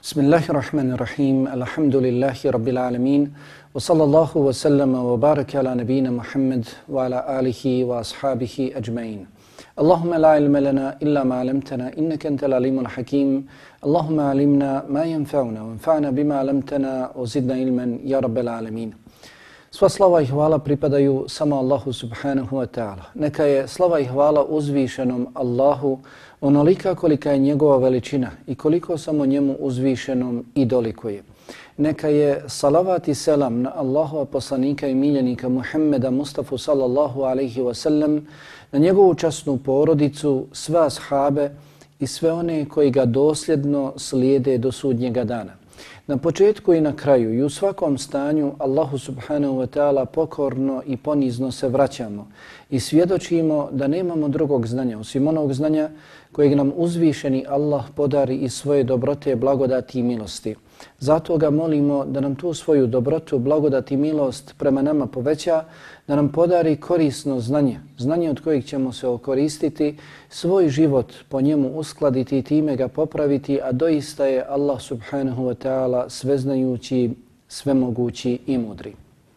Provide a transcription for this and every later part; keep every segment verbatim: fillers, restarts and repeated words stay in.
Bismillahirrahmanirrahim. Alhamdulillahi rabbil alamin. Wa sallallahu wa sallama wa baraka ala nabina Muhammad wa ala alihi wa ashabihi ajma'in. Allahumma la ilma lana illa ma 'allamtana innaka antal alimul hakim. Allahumma 'allimna ma yanfa'una wanfa'na bima 'allamtana wa zidna ilman ya rabbal alamin. Sva slava i hvala pripadaju samo Allahu subhanahu wa ta'ala. Neka je slava i hvala uzvišenom Allahu onolika kolika je njegova veličina i koliko samo njemu uzvišenom i dolikuje. Neka je salavat i selam na Allahova poslanika i miljenika Muhammeda Mustafa sallallahu alaihi wa sallam, na njegovu časnu porodicu, sve ashabe i sve one koji ga dosljedno slijede do sudnjega dana. Na početku i na kraju i u svakom stanju Allahu subhanahu wa ta'ala pokorno i ponizno se vraćamo i svjedočimo da nemamo drugog znanja osim onog znanja kojeg nam uzvišeni Allah podari iz svoje dobrote, blagodati i milosti. Zato ga molimo da nam tu svoju dobrotu, blagodati i milost prema nama poveća, da nam podari korisno znanje, znanje od kojeg ćemo se okoristiti, svoj život po njemu uskladiti i time ga popraviti, a doista je Allah subhanahu wa ta'ala sveznajući, svemogući i mudri.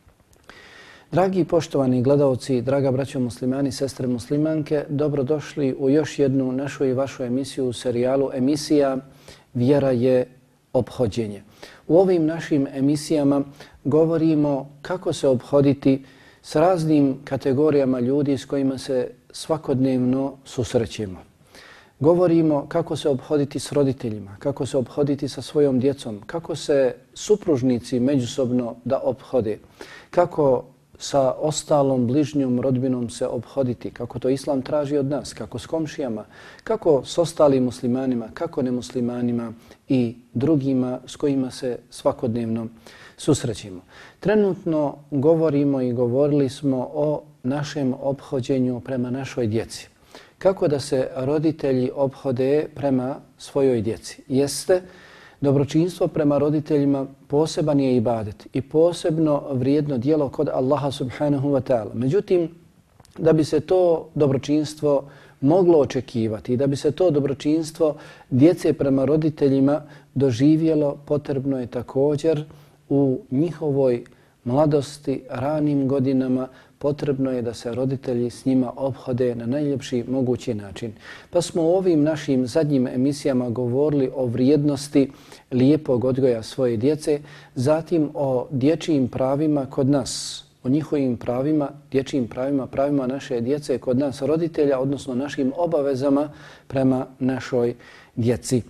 Dragi poštovani gledalci, draga braćo muslimani, sestre muslimanke, dobrodošli u još jednu našu i vašu emisiju u serijalu emisija Vjera je ophođenje. U ovim našim emisijama govorimo kako se ophoditi s raznim kategorijama ljudi s kojima se svakodnevno susrećemo. Govorimo kako se ophoditi s roditeljima, kako se ophoditi sa svojom djecom, kako se supružnici međusobno da ophode, kako sa ostalom bližnjom rodbinom se ophoditi, kako to Islam traži od nas, kako s komšijama, kako s ostalim muslimanima, kako nemuslimanima i drugima s kojima se svakodnevno susrećemo. Trenutno govorimo i govorili smo o našem ophođenju prema našoj djeci. Kako da se roditelji ophode prema svojoj djeci? Jeste dobročinstvo prema roditeljima poseban je ibadet i posebno vrijedno djelo kod Allaha subhanahu wa ta'ala. Međutim, da bi se to dobročinstvo moglo očekivati i da bi se to dobročinstvo djece prema roditeljima doživjelo, potrebno je također u njihovoj mladosti, ranim godinama, potrebno je da se roditelji s njima ophode na najljepši mogući način. Pa smo u ovim našim zadnjim emisijama govorili o vrijednosti lijepog odgoja svoje djece, zatim o dječjim pravima kod nas, o njihovim pravima, dječjim pravima, pravima naše djece kod nas roditelja, odnosno našim obavezama prema našoj djeci.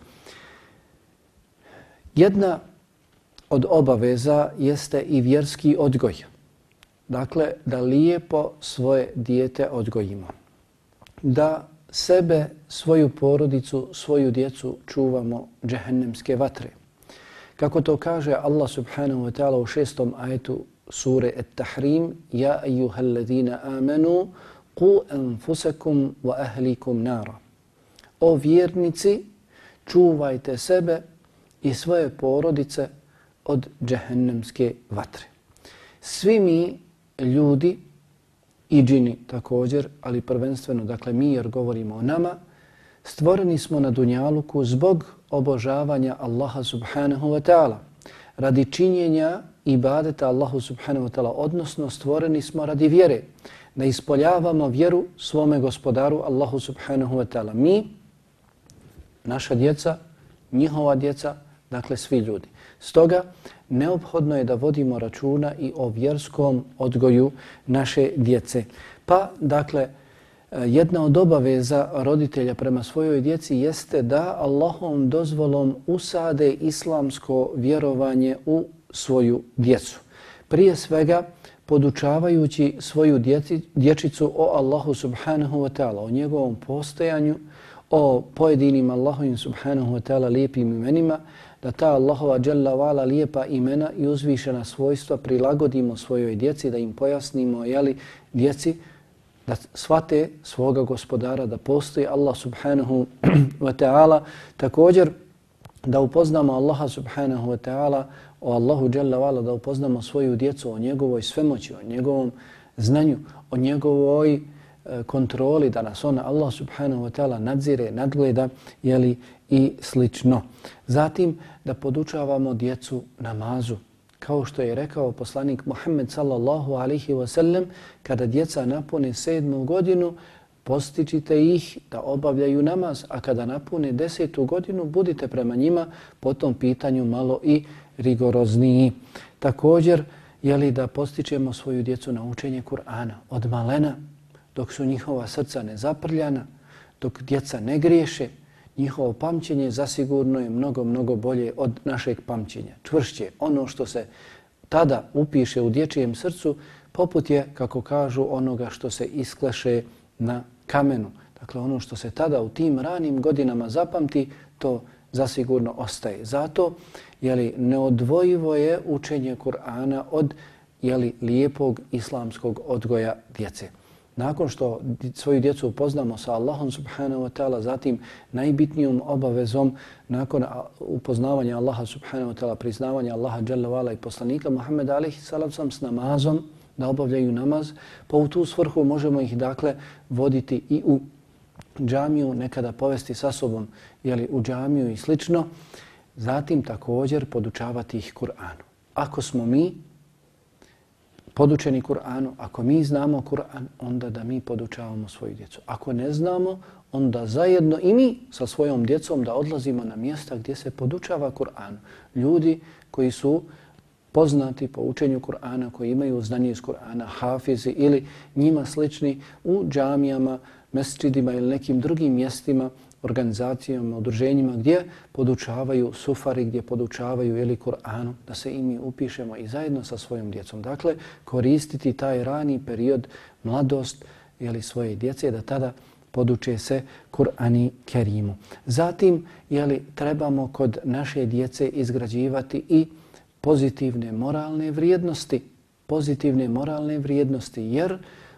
Jedna od obaveza jeste i vjerski odgoj. Dakle, da lijepo svoje dijete odgojimo. Da sebe, svoju porodicu, svoju djecu čuvamo džehennemske vatre. Kako to kaže Allah subhanahu wa ta'ala u šestom ajetu sure At-Tahrim: Ja ejuhal ladina amanu qu anfusakum wa ahlikum nara. O vjernici, čuvajte sebe i svoje porodice od džehennemske vatre. Svi mi ljudi i džini također, ali prvenstveno, dakle mi jer govorimo o nama, stvoreni smo na dunjaluku zbog obožavanja Allaha subhanahu wa ta'ala, radi činjenja ibadeta Allahu subhanahu wa ta'ala, odnosno stvoreni smo radi vjere, da ispoljavamo vjeru svome gospodaru Allahu subhanahu wa ta'ala. Mi, naša djeca, njihova djeca, dakle svi ljudi. Stoga neophodno je da vodimo računa i o vjerskom odgoju naše djece. Pa, dakle, jedna od obaveza roditelja prema svojoj djeci jeste da Allahovom dozvolom usade islamsko vjerovanje u svoju djecu. Prije svega, podučavajući svoju djeci, dječicu o Allahu subhanahu wa ta'ala, o njegovom postojanju, o pojedinim Allahovim subhanahu wa ta'ala lijepim imenima, da ta Allahova dželle vala lijepa imena i uzvišena svojstva prilagodimo svojoj djeci, da im pojasnimo, jeli, djeci, da shvate svoga gospodara, da postoji Allah subhanahu wa ta'ala. Također da upoznamo Allaha subhanahu wa ta'ala, o Allahu dželle vala, da upoznamo svoju djecu o njegovoj svemoći, o njegovom znanju, o njegovoj kontroli, da nas ona, Allah subhanahu wa ta'ala, nadzire, nadgleda, jeli, i slično. Zatim da podučavamo djecu namazu. Kao što je rekao poslanik Muhammed sallallahu alaihi wa sallam, kada djeca napune sedmu godinu, postičite ih da obavljaju namaz, a kada napune desetu godinu, budite prema njima po tom pitanju malo i rigorozniji. Također, jeli da postičemo svoju djecu na učenje Kur'ana od malena, dok su njihova srca nezaprljana, dok djeca ne griješe, njihovo pamćenje zasigurno je mnogo, mnogo bolje od našeg pamćenja. Čvršće, ono što se tada upiše u dječjem srcu, poput je, kako kažu, onoga što se iskleše na kamenu. Dakle, ono što se tada u tim ranim godinama zapamti, to zasigurno ostaje. Zato, jeli, neodvojivo je učenje Kur'ana od, jeli, lijepog islamskog odgoja djece. Nakon što svoju djecu upoznamo sa Allahom subhanahu wa ta'ala, zatim najbitnijom obavezom nakon upoznavanja Allaha subhanahu wa ta'ala, priznavanja Allaha dželle ve ala i poslanika Muhammeda alejhi selam sam s namazom, da obavljaju namaz, pa u tu svrhu možemo ih dakle voditi i u džamiju, nekada povesti sa sobom, jeli, u džamiju i slično. Zatim također podučavati ih Kur'anu. Ako smo mi podučeni Kur'anu, ako mi znamo Kur'an, onda da mi podučavamo svoju djecu. Ako ne znamo, onda zajedno i mi sa svojom djecom da odlazimo na mjesta gdje se podučava Kur'an. Ljudi koji su poznati po učenju Kur'ana, koji imaju znanje iz Kur'ana, hafizi ili njima slični, u džamijama, mesdžidima ili nekim drugim mjestima, organizacijama, udruženjima gdje podučavaju sufari, gdje podučavaju jeli Kur'anu, da se i mi upišemo i zajedno sa svojom djecom. Dakle, koristiti taj rani period, mladost jeli svoje djece, da tada poduče se Kur'ani Kerimu. Zatim, jeli, trebamo kod naše djece izgrađivati i pozitivne moralne vrijednosti, pozitivne moralne vrijednosti, jer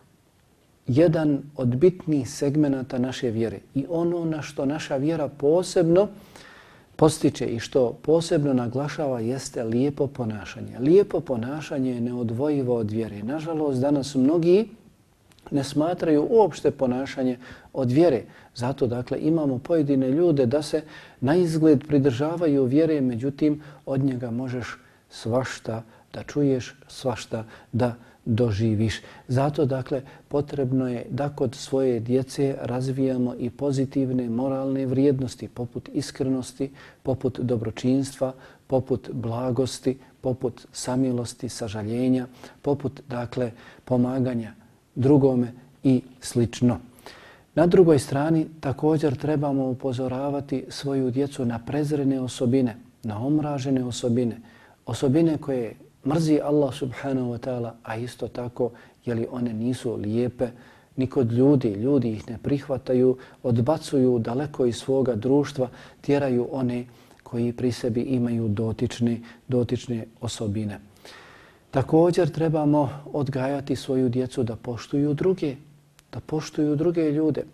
jedan od bitnih segmenata naše vjere i ono na što naša vjera posebno postiče i što posebno naglašava jeste lijepo ponašanje. Lijepo ponašanje je neodvojivo od vjere. Nažalost, danas mnogi ne smatraju uopšte ponašanje od vjere. Zato, dakle, imamo pojedine ljude da se na izgled pridržavaju vjere, međutim, od njega možeš svašta da čuješ, svašta da doživiš. Zato, dakle, potrebno je da kod svoje djece razvijamo i pozitivne moralne vrijednosti, poput iskrenosti, poput dobročinstva, poput blagosti, poput samilosti, sažaljenja, poput, dakle, pomaganja drugome i slično. Na drugoj strani također trebamo upozoravati svoju djecu na prezrene osobine, na omražene osobine, osobine koje mrzi Allah subhanahu wa ta'ala, a isto tako, jeli one nisu lijepe ni kod ljudi, ljudi ih ne prihvataju, odbacuju daleko iz svoga društva, tjeraju one koji pri sebi imaju dotične, dotične osobine. Također trebamo odgajati svoju djecu da poštuju druge, da poštuju druge ljude.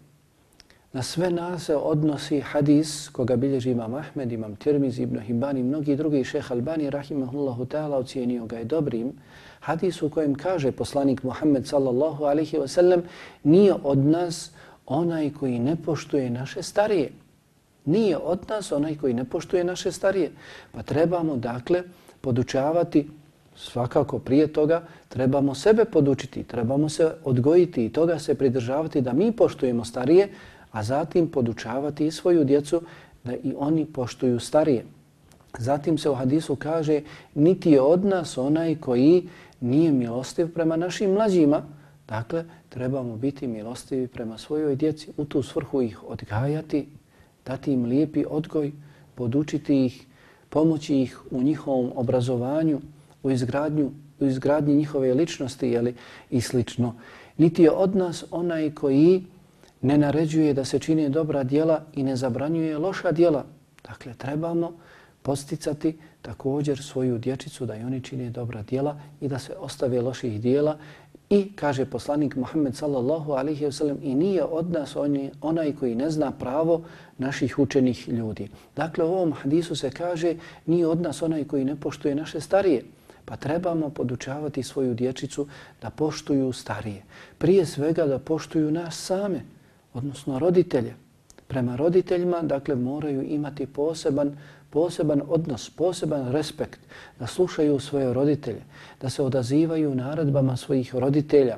Na sve nas se odnosi hadis koga bilježi imam Ahmed, imam Tirmizi, Ibn Hibban i mnogi drugi, šejh Albani rahimahullahu ta'ala ocijenio ga je dobrim. Hadis u kojem kaže poslanik Muhammed sallallahu alaihi wa sallam, nije od nas onaj koji ne poštuje naše starije. Nije od nas onaj koji ne poštuje naše starije. Pa trebamo, dakle, podučavati, svakako prije toga trebamo sebe podučiti, trebamo se odgojiti i toga se pridržavati da mi poštujemo starije, a zatim podučavati i svoju djecu da i oni poštuju starije. Zatim se u hadisu kaže, niti je od nas onaj koji nije milostiv prema našim mlađima. Dakle, trebamo biti milostivi prema svojoj djeci, u tu svrhu ih odgajati, dati im lijepi odgoj, podučiti ih, pomoći ih u njihovom obrazovanju, u izgradnju, u izgradnji njihove ličnosti, jeli, i slično. Niti je od nas onaj koji ne naređuje da se čine dobra djela i ne zabranjuje loša djela. Dakle, trebamo posticati također svoju dječicu da i oni čine dobra djela i da se ostave loših djela. I kaže poslanik Muhammed sallallahu alaihi wa sallam, i nije od nas onaj koji ne zna pravo naših učenih ljudi. Dakle, u ovom hadisu se kaže, nije od nas onaj koji ne poštuje naše starije. Pa trebamo podučavati svoju dječicu da poštuju starije. Prije svega da poštuju nas same, odnosno roditelje. Prema roditeljima, dakle, moraju imati poseban, poseban odnos, poseban respekt, da slušaju svoje roditelje, da se odazivaju naredbama svojih roditelja,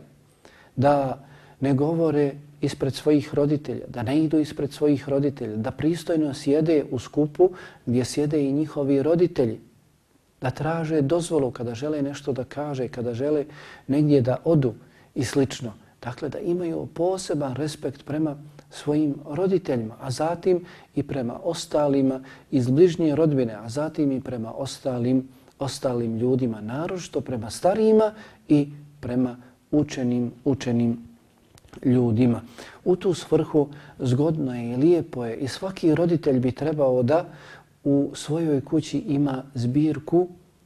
da ne govore ispred svojih roditelja, da ne idu ispred svojih roditelja, da pristojno sjede u skupu gdje sjede i njihovi roditelji, da traže dozvolu kada žele nešto da kaže, kada žele negdje da odu i slično. Dakle, da imaju poseban respekt prema svojim roditeljima, a zatim i prema ostalima iz bližnje rodbine, a zatim i prema ostalim, ostalim ljudima, naročito prema starijima i prema učenim, učenim ljudima. U tu svrhu zgodno je i lijepo je i svaki roditelj bi trebao da u svojoj kući ima zbirku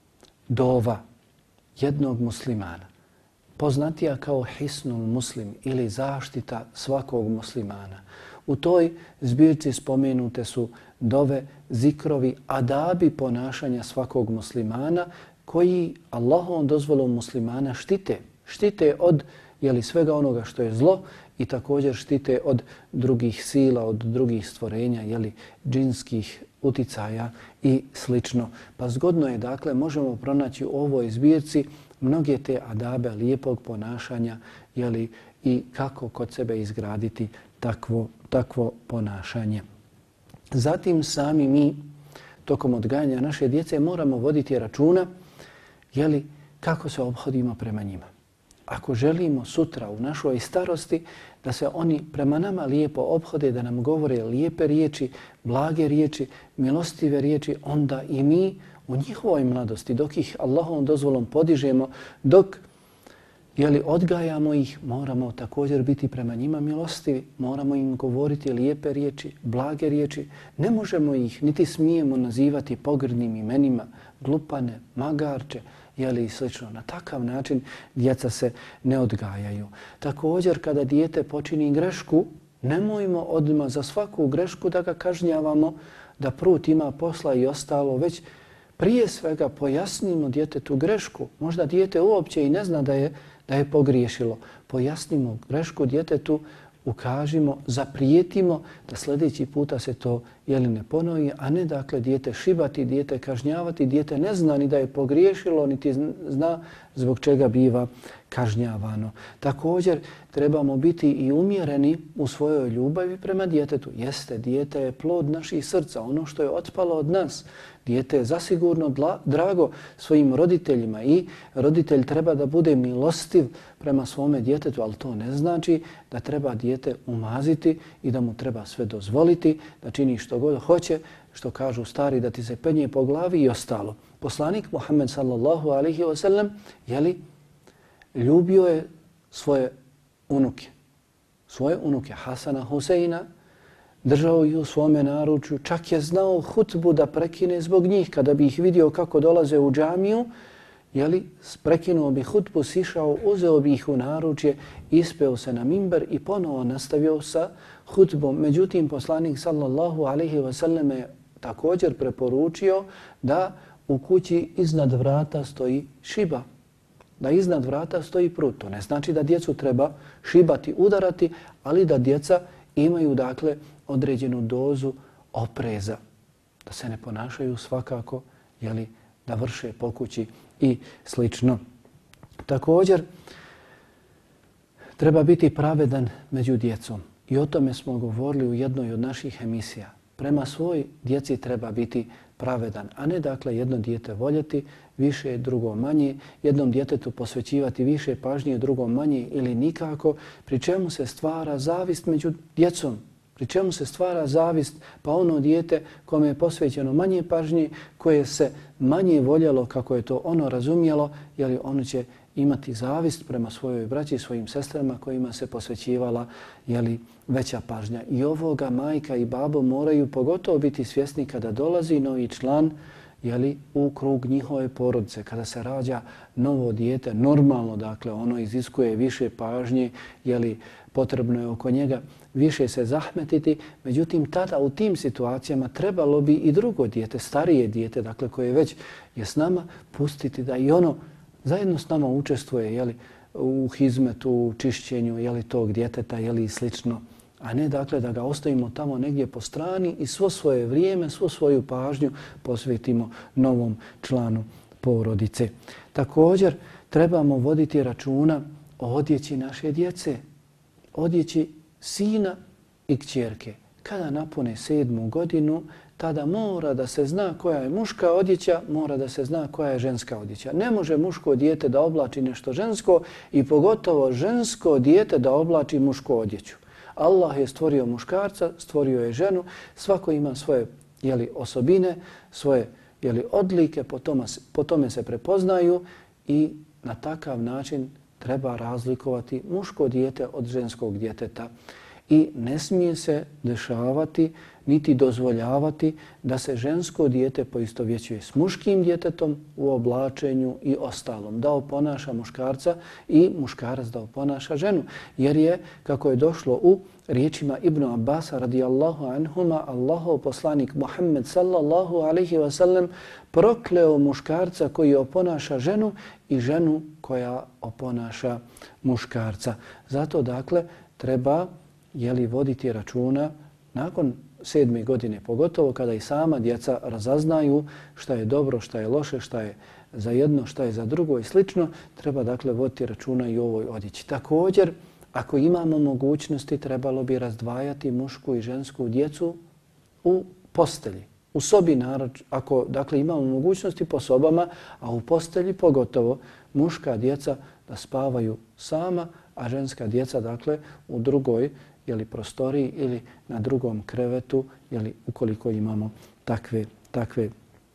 dova jednog muslimana, poznatija kao Hisnul Muslim ili zaštita svakog muslimana. U toj zbirci spomenute su dove, zikrovi, adabi ponašanja svakog muslimana koji Allahovom dozvolom muslimana štite. Štite od jeli, svega onoga što je zlo i također štite od drugih sila, od drugih stvorenja, jeli, džinskih uticaja i slično. Pa zgodno je, dakle, možemo pronaći u ovoj zbirci mnoge te adabe lijepog ponašanja, jeli, i kako kod sebe izgraditi takvo, takvo ponašanje. Zatim sami mi tokom odgajanja naše djece moramo voditi računa, jeli, kako se ophodimo prema njima. Ako želimo sutra u našoj starosti da se oni prema nama lijepo ophode, da nam govore lijepe riječi, blage riječi, milostive riječi, onda i mi u njihovoj mladosti, dok ih Allahovom dozvolom podižemo, dok jeli, odgajamo ih, moramo također biti prema njima milostivi, moramo im govoriti lijepe riječi, blage riječi. Ne možemo ih, niti smijemo nazivati pogrdnim imenima, glupane, magarče, jeli i slično. Na takav način djeca se ne odgajaju. Također, kada dijete počini grešku, nemojmo odmah za svaku grešku da ga kažnjavamo, da prut ima posla i ostalo, već prije svega pojasnimo djetetu grešku. Možda dijete uopće i ne zna da je, da je pogriješilo. Pojasnimo grešku djetetu, ukažimo, zaprijetimo da sljedeći puta se to jeli ne ponovi, a ne dakle dijete šibati, dijete kažnjavati, dijete ne zna ni da je pogriješilo, niti zna zbog čega biva kažnjavano. Također trebamo biti i umjereni u svojoj ljubavi prema djetetu. Jeste, dijete je plod naših srca, ono što je otpalo od nas. Dijete je zasigurno dla, drago svojim roditeljima i roditelj treba da bude milostiv prema svome djetetu, ali to ne znači da treba dijete umaziti i da mu treba sve dozvoliti, da čini što god hoće, što kažu stari, da ti se penje po glavi i ostalo. Poslanik Muhammed sallallahu alaihi wa sallam, jeli, ljubio je svoje unuke, svoje unuke Hasana, Huseina, držao ih u svome naručju, čak je znao hutbu da prekine zbog njih. Kada bi ih vidio kako dolaze u džamiju, jeli, prekinuo bi hutbu, sišao, uzeo bi ih u naručje, ispeo se na mimber i ponovo nastavio sa hutbom. Međutim, poslanik sallallahu alaihi wa sallam je također preporučio da u kući iznad vrata stoji šiba, da iznad vrata stoji prut. To ne znači da djecu treba šibati, udarati, ali da djeca imaju dakle određenu dozu opreza, da se ne ponašaju svakako, jeli, da vrše po kući i slično. Također, treba biti pravedan među djecom i o tome smo govorili u jednoj od naših emisija. Prema svoj djeci treba biti pravedan, a ne dakle jedno dijete voljeti više, drugo manje, jednom djetetu posvećivati više pažnje, drugo manje ili nikako, pri čemu se stvara zavist među djecom. Pri čemu se stvara zavist, pa ono dijete kome je posvećeno manje pažnje, koje se manje voljelo kako je to ono razumjelo, jer ono će imati zavist prema svojoj braći, svojim sestrama kojima se posvećivala jeli, veća pažnja. I ovoga majka i babo moraju pogotovo biti svjesni kada dolazi novi član jeli, u krug njihove porodice. Kada se rađa novo dijete, normalno, dakle, ono iziskuje više pažnje, jeli, potrebno je oko njega više se zahmetiti, međutim, tada u tim situacijama trebalo bi i drugo dijete, starije dijete, dakle, koje već je s nama, pustiti da i ono zajedno s nama učestvuje, jeli, u hizmetu, u čišćenju, jeli, tog djeteta, jeli, i slično. A ne, dakle, da ga ostavimo tamo negdje po strani i svo svoje vrijeme, svu svoju pažnju posvetimo novom članu porodice. Također, trebamo voditi računa o odjeći naše djece, odjeći sina i kćerke. Kada napune sedmu godinu, tada mora da se zna koja je muška odjeća, mora da se zna koja je ženska odjeća. Ne može muško dijete da oblači nešto žensko i pogotovo žensko dijete da oblači mušku odjeću. Allah je stvorio muškarca, stvorio je ženu, svako ima svoje, jeli, osobine, svoje, jeli, odlike, po tome, po tome se prepoznaju i na takav način treba razlikovati muško dijete od ženskog djeteta. I ne smije se dešavati niti dozvoljavati da se žensko dijete poistovjećuje s muškim djetetom u oblačenju i ostalom. Da oponaša muškarca i muškarac da oponaša ženu. Jer je, kako je došlo u riječima Ibnu Abbasa radijallahu anhuma, Allahov poslanik Muhammed sallallahu alaihi wa sallam prokleo muškarca koji oponaša ženu i ženu koja oponaša muškarca. Zato, dakle, treba, jeli, voditi računa nakon sedme godine, pogotovo kada i sama djeca razaznaju šta je dobro, šta je loše, šta je za jedno, šta je za drugo i slično, treba, dakle, voditi računa i o ovoj odjeći. Također, ako imamo mogućnosti, trebalo bi razdvajati mušku i žensku djecu u postelji. U sobi, naroč, ako, dakle, imamo mogućnosti po sobama, a u postelji pogotovo muška djeca da spavaju sama, a ženska djeca, dakle, u drugoj, jeli, prostoriji ili na drugom krevetu, jeli, ukoliko imamo takve, takve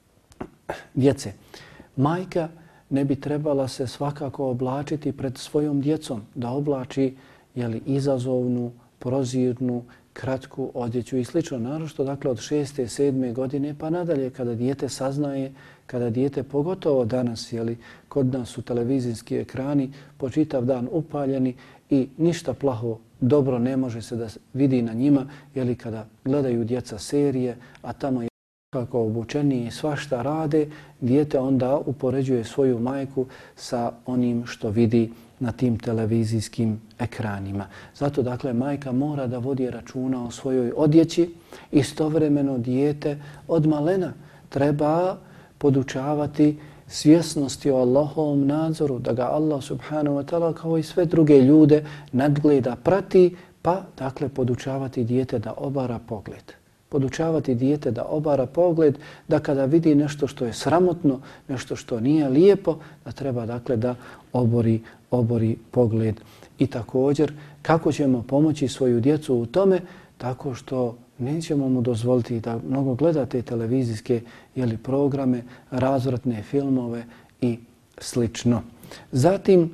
djece. Majka ne bi trebala se svakako oblačiti pred svojom djecom, da oblači, jeli, izazovnu, prozirnu, kratku odjeću i slično. Naročito, dakle, od šeste, sedme godine pa nadalje, kada dijete saznaje, kada dijete, pogotovo danas, jeli, kod nas su televizijski ekrani po čitav dan upaljeni i ništa plaho, dobro ne može se da vidi na njima, jeli, kada gledaju djeca serije, a tamo je kako obučeni i svašta rade, dijete onda upoređuje svoju majku sa onim što vidi na tim televizijskim ekranima. Zato, dakle, majka mora da vodi računa o svojoj odjeći. Istovremeno dijete od malena treba podučavati svjesnosti o Allahovom nadzoru, da ga Allah subhanahu wa ta'ala kao i sve druge ljude nadgleda, prati, pa, dakle, podučavati dijete da obara pogled. Podučavati dijete da obara pogled, da kada vidi nešto što je sramotno, nešto što nije lijepo, da treba, dakle, da obori, obori pogled. I također, kako ćemo pomoći svoju djecu u tome? Tako što nećemo mu dozvoliti da mnogo gleda te televizijske, jeli, programe, razvratne filmove i slično. Zatim,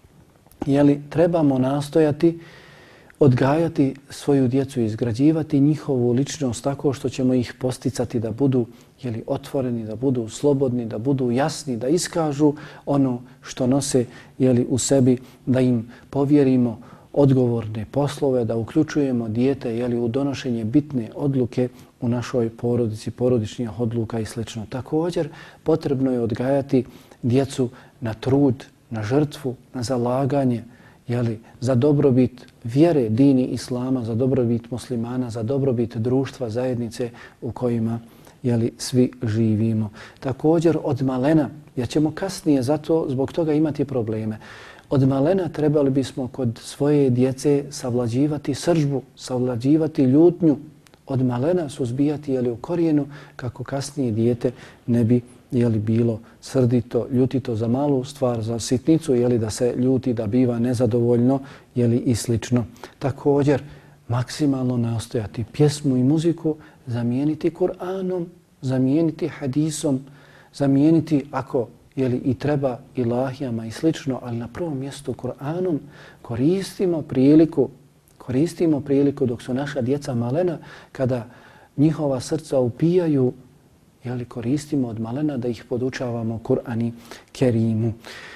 jeli, trebamo nastojati odgajati svoju djecu, izgrađivati njihovu ličnost tako što ćemo ih posticati da budu, jeli, otvoreni, da budu slobodni, da budu jasni, da iskažu ono što nose, jeli, u sebi, da im povjerimo odgovorne poslove, da uključujemo dijete, jeli, u donošenje bitne odluke u našoj porodici, porodičnih odluka i sl. Također, potrebno je odgajati djecu na trud, na žrtvu, na zalaganje, jeli, za dobrobit vjere, dini islama, za dobrobit muslimana, za dobrobit društva, zajednice u kojima, jeli, svi živimo. Također, od malena, jer ćemo kasnije zato zbog toga imati probleme, od malena trebali bismo kod svoje djece savlađivati sržbu, savlađivati ljutnju, od malena suzbijati, jeli, u korijenu, kako kasnije dijete ne bi, jeli, bilo srdito, ljutito za malu stvar, za sitnicu, jeli, da se ljuti, da biva nezadovoljno, jeli, i slično. Također, maksimalno nastojati pjesmu i muziku zamijeniti Kur'anom, zamijeniti hadisom, zamijeniti, ako, jeli, i treba, ilahijama i slično, ali na prvom mjestu Kur'anom. Koristimo priliku, koristimo priliku dok su naša djeca malena, kada njihova srca upijaju, jeli, koristimo od malena da ih podučavamo Kur'an i Kerimu.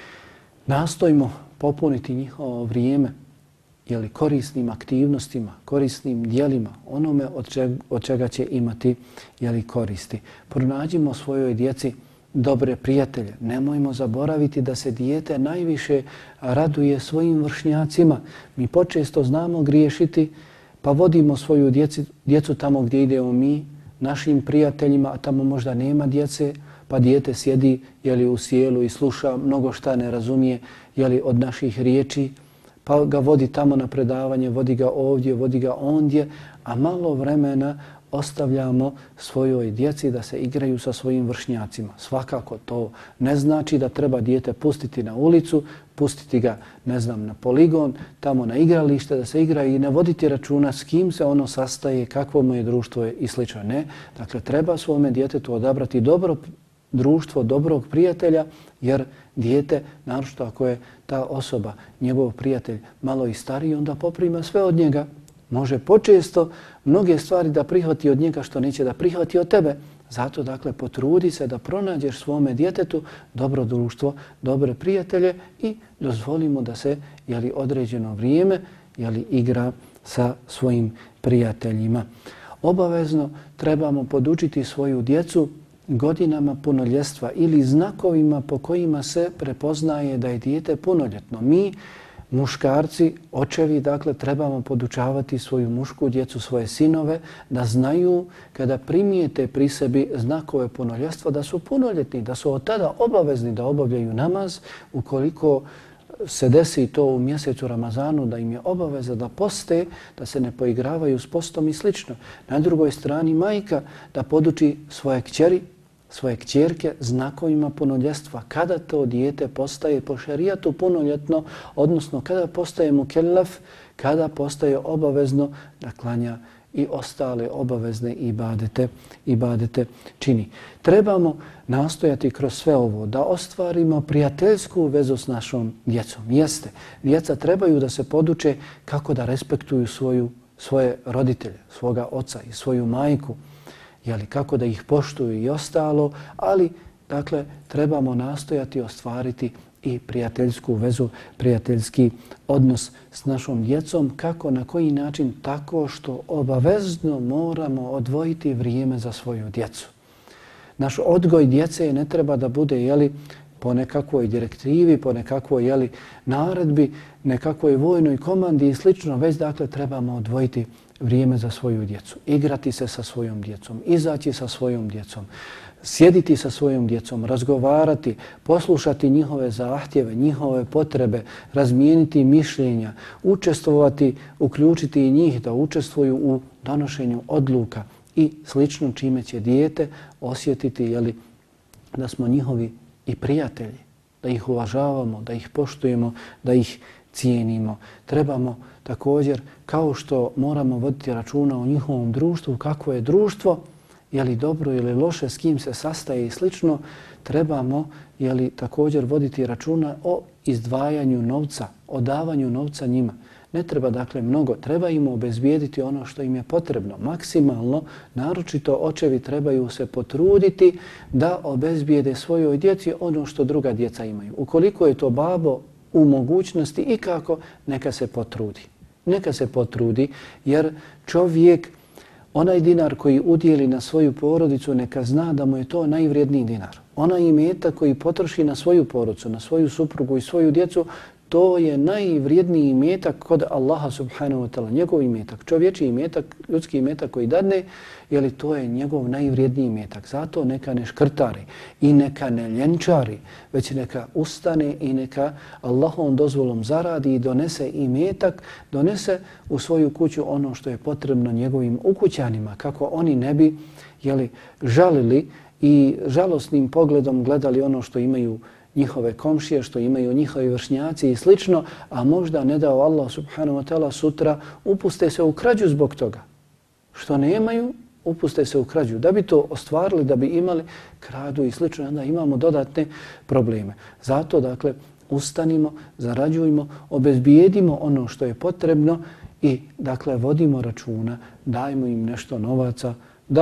Nastojimo popuniti njihovo vrijeme jeli, korisnim aktivnostima, korisnim dijelima, onome od čega, od čega će imati jeli, koristi. Pronađimo svojoj djeci dobre prijatelje. Nemojmo zaboraviti da se dijete najviše raduje svojim vršnjacima. Mi počesto znamo griješiti, pa vodimo svoju djeci, djecu tamo gdje idemo mi, našim prijateljima, a tamo možda nema djece, pa dijete sjedi jeli, u sjelu i sluša mnogo šta ne razumije jeli, od naših riječi, pa ga vodi tamo na predavanje, vodi ga ovdje, vodi ga ondje, a malo vremena ostavljamo svojoj djeci da se igraju sa svojim vršnjacima. Svakako to ne znači da treba dijete pustiti na ulicu, pustiti ga, ne znam, na poligon, tamo na igralište da se igra i ne voditi računa s kim se ono sastaje, kakvo mu je društvo i slično. Ne, dakle treba svome djetetu odabrati dobro društvo, dobrog prijatelja, jer dijete, naročito ako je ta osoba, njegov prijatelj, malo i stariji, onda poprima sve od njega. Može počesto mnoge stvari da prihvati od njega što neće da prihvati od tebe. Zato, dakle, potrudi se da pronađeš svome djetetu dobro društvo, dobre prijatelje i dozvolimo da se jeli, određeno vrijeme jeli, igra sa svojim prijateljima. Obavezno trebamo podučiti svoju djecu godinama punoljetstva ili znakovima po kojima se prepoznaje da je dijete punoljetno. Mi, muškarci, očevi, dakle, trebamo podučavati svoju mušku djecu, svoje sinove, da znaju kada primijete pri sebi znakove punoljetstva da su punoljetni, da su od tada obavezni da obavljaju namaz. Ukoliko se desi to u mjesecu Ramazanu, da im je obaveza da poste, da se ne poigravaju s postom i slično. Na drugoj strani majka da poduči svoje kćeri, svoje kćerke znakovima punoljetstva. Kada to dijete postaje po šerijatu punoljetno, odnosno kada postaje mukellaf, kada postaje obavezno da klanja i ostale obavezne ibadete, ibadete čini. Trebamo nastojati kroz sve ovo da ostvarimo prijateljsku vezu s našom djecom. Jeste, djeca trebaju da se poduče kako da respektuju svoju, svoje roditelje, svoga oca i svoju majku, jeli, kako da ih poštuju i ostalo, ali dakle trebamo nastojati ostvariti i prijateljsku vezu, prijateljski odnos s našom djecom. Kako, na koji način? Tako što obavezno moramo odvojiti vrijeme za svoju djecu. Naš odgoj djece ne treba da bude jeli, po nekakvoj direktivi, po nekakvoj jeli, naredbi, nekakvoj vojnoj komandi i slično, već dakle trebamo odvojiti vrijeme za svoju djecu, igrati se sa svojom djecom, izaći sa svojom djecom, sjediti sa svojom djecom, razgovarati, poslušati njihove zahtjeve, njihove potrebe, razmijeniti mišljenja, učestvovati, uključiti i njih da učestvuju u donošenju odluka i slično, čime će dijete osjetiti jeli, da smo njihovi i prijatelji, da ih uvažavamo, da ih poštujemo, da ih cijenimo. Trebamo također, kao što moramo voditi računa o njihovom društvu, kakvo je društvo, je li dobro ili loše, s kim se sastaje i slično, trebamo je li također voditi računa o izdvajanju novca, o davanju novca njima. Ne treba dakle mnogo, treba im obezbijediti ono što im je potrebno, maksimalno, naročito očevi trebaju se potruditi da obezbijede svojoj djeci ono što druga djeca imaju. Ukoliko je to babo u mogućnosti i kako, neka se potrudi. Neka se potrudi jer čovjek, onaj dinar koji udjeli na svoju porodicu, neka zna da mu je to najvrijedniji dinar. Onaj imetak koji potroši na svoju porodicu, na svoju suprugu i svoju djecu, to je najvrijedniji imetak kod Allaha subhanahu wa ta'ala, njegov imetak, čovječiji imetak, ljudski imetak koji dadne, jeli to je njegov najvrijedniji imetak. Zato neka ne škrtari i neka ne ljenčari, već neka ustane i neka Allahom dozvolom zaradi i donese imetak, donese u svoju kuću ono što je potrebno njegovim ukućanima, kako oni ne bi jeli, žalili i žalosnim pogledom gledali ono što imaju njihove komšije, što imaju njihovi vršnjaci i slično, a možda ne dao Allah subhanahu wa ta'ala sutra upuste se u krađu zbog toga. Što nemaju, upuste se u krađu. Da bi to ostvarili, da bi imali kradu i slično, onda imamo dodatne probleme. Zato, dakle, ustanimo, zarađujmo, obezbijedimo ono što je potrebno i, dakle, vodimo računa, dajmo im nešto novaca da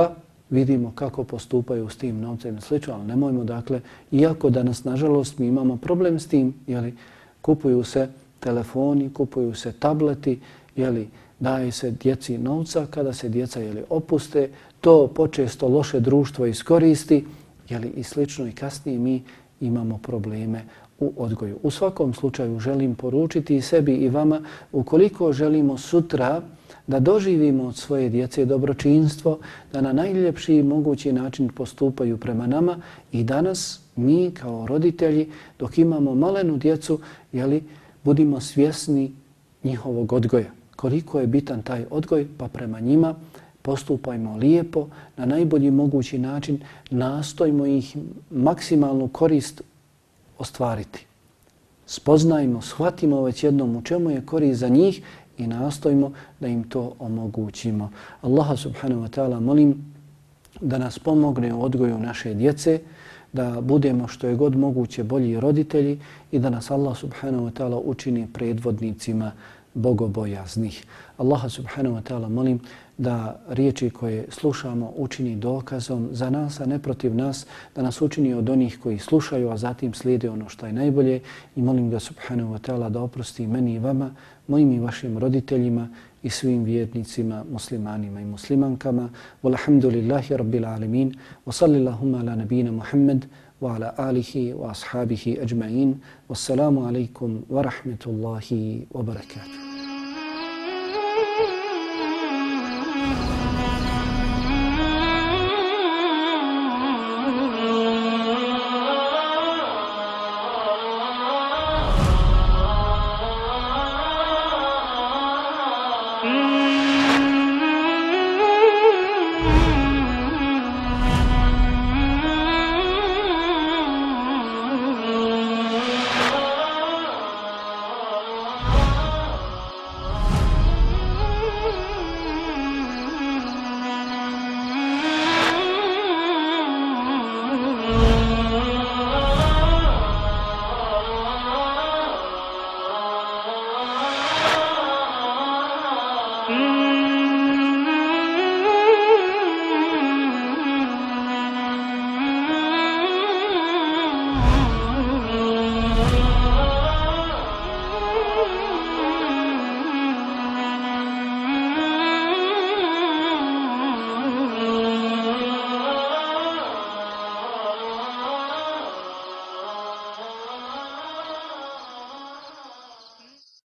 vidimo kako postupaju s tim novcem i slično, ali nemojmo dakle, iako danas nažalost mi imamo problem s tim, jeli, kupuju se telefoni, kupuju se tableti, jeli, daje se djeci novca, kada se djeca jeli, opuste, to počesto loše društvo iskoristi, jeli, i slično i kasnije mi imamo probleme u odgoju. U svakom slučaju želim poručiti i sebi i vama, ukoliko želimo sutra da doživimo od svoje djece dobročinstvo, da na najljepši mogući način postupaju prema nama i danas mi kao roditelji, dok imamo malenu djecu, jeli, budimo svjesni njihovog odgoja. Koliko je bitan taj odgoj, pa prema njima postupajmo lijepo, na najbolji mogući način, nastojmo ih maksimalnu korist ostvariti. Spoznajmo, shvatimo već jednom u čemu je korist za njih i nastojimo da im to omogućimo. Allaha subhanahu wa ta'ala molim da nas pomogne u odgoju naše djece, da budemo što je god moguće bolji roditelji i da nas Allah subhanahu wa ta'ala učini predvodnicima bogobojaznih. Allaha subhanahu wa ta'ala molim da riječi koje slušamo učini dokazom za nas, a ne protiv nas, da nas učini od onih koji slušaju, a zatim slijede ono što je najbolje i molim ga subhanahu wa ta'ala da oprosti meni i vama, mojim i vašim roditeljima i svim vjernicima, muslimanima i muslimankama. Walhamdulillahi rabbil alemin. Wa sallillahumma ala nabina Muhammad wa ala alihi wa ashabihi ajma'in. Wassalamu alaikum wa rahmetullahi wa barakatuh.